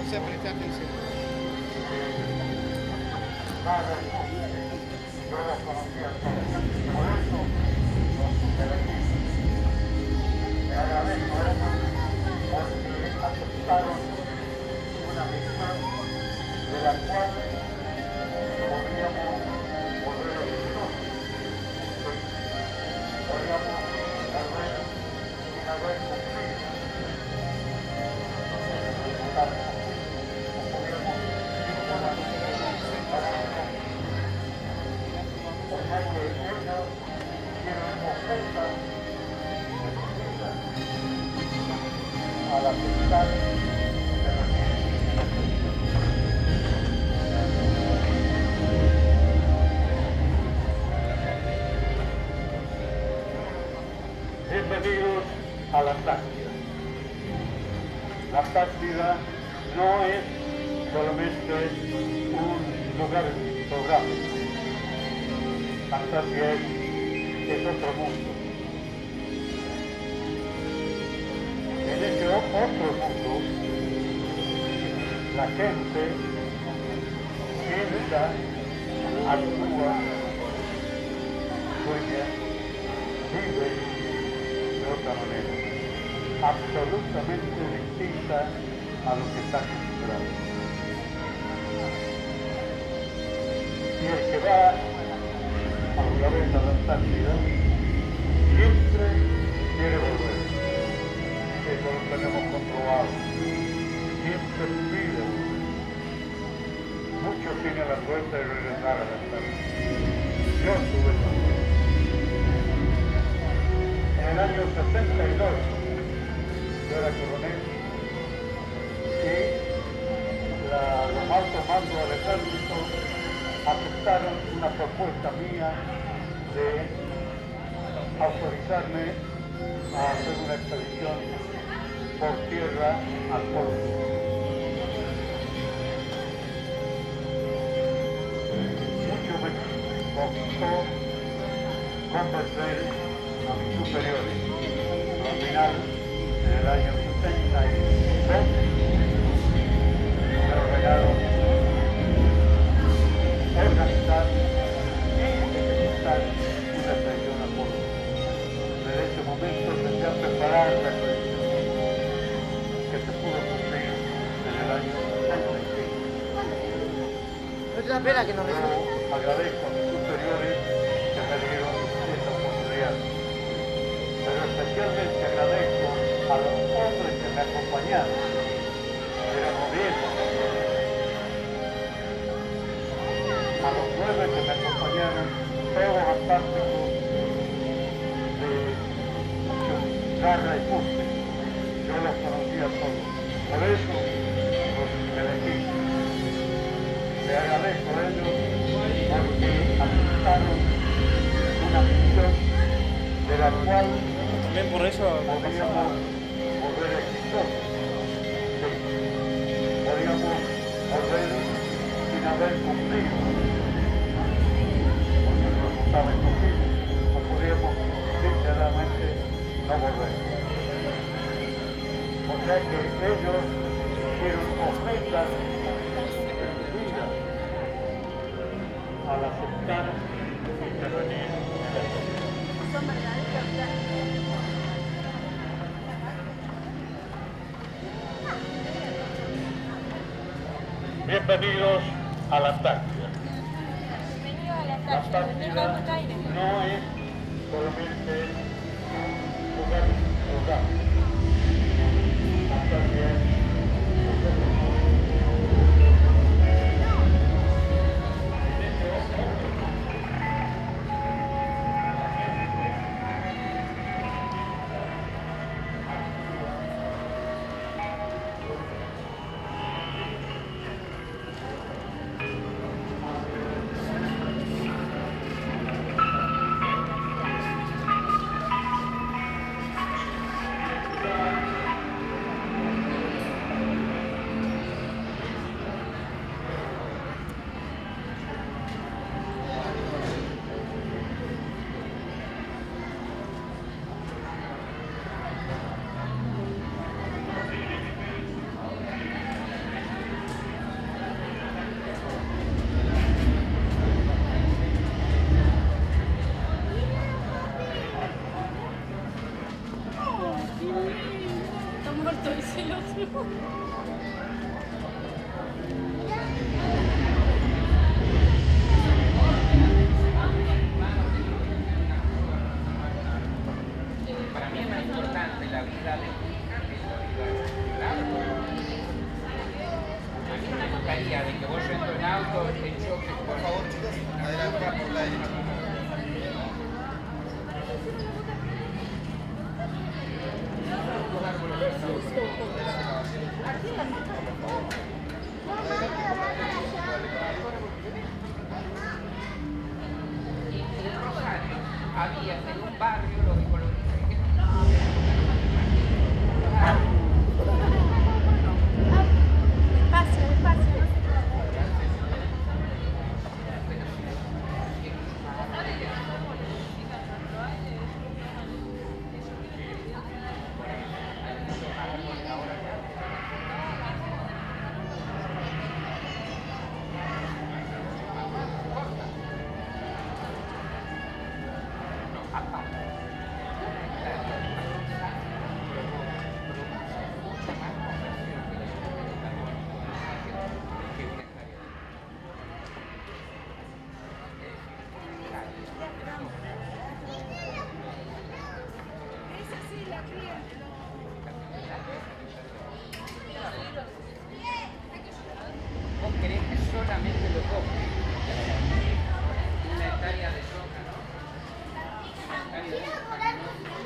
Entonces presta atención. Yo las conocía todas. Por eso los elegí. Me agradezco porque aceptaron una misión de la cual podríamos volver exitosos. Podríamos volver sin haber cumplido. A la fiscal de la Bienvenidos a la Antártida. La Antártida no es solamente un lugar geográfico. La Antártida es otro mundo. En ese otro mundo, la gente piensa, actúa, sueña, vive de otra manera, absolutamente distinta a lo que está acostumbrado. Y el que va alguna vez a la Antártida siempre quiere volver. Eso lo tenemos comprobado. Siempre pide volver. Muchos tienen la suerte de regresar a la Antártida. Yo tuve esa suerte. En el año 62 yo era coronel y los altos mandos del ejército aceptaron una propuesta mía de autorizarme a hacer una expedición por tierra al polo. Mucho me costó convencer a mis superiores. Al final, en el año 72, me ordenaron organizar y ejecutar una expedición al polo. Desde ese momento empecé a preparar la expedición que se pudo cumplir en el año 75. ¿No te da pena que no me... Yo agradezco a mis superiores que me dieron esta oportunidad, pero especialmente agradezco a los hombres que me acompañaron del gobierno, a los 9 que me acompañaron, todos fantásticos, de mucho garra y fuste. Yo los conocía todos, por eso los elegí. Le agradezco a ellos porque aceptaron una misión de la cual También por eso podíamos volver exitosos. Sí, podíamos volver sin haber cumplido, porque el resultado es posible, o podíamos sinceramente no volver. O sea que ellos hicieron ofrendas de su vida al aceptar intervenir en la sociedad. Bienvenidos a la Antártida. La Antártida no es solamente un lugar geográfico. La Antártida es había en un barrio los ecologistas que Despacio, despacio. vos querés que solamente lo compre. Una hectárea de soja, ¿no? Una hectárea de soja.